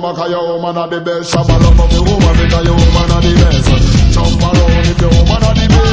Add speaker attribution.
Speaker 1: woman, cause your woman are the best. Shabba love of your woman, because your woman are the best. Jump around if your woman are the best.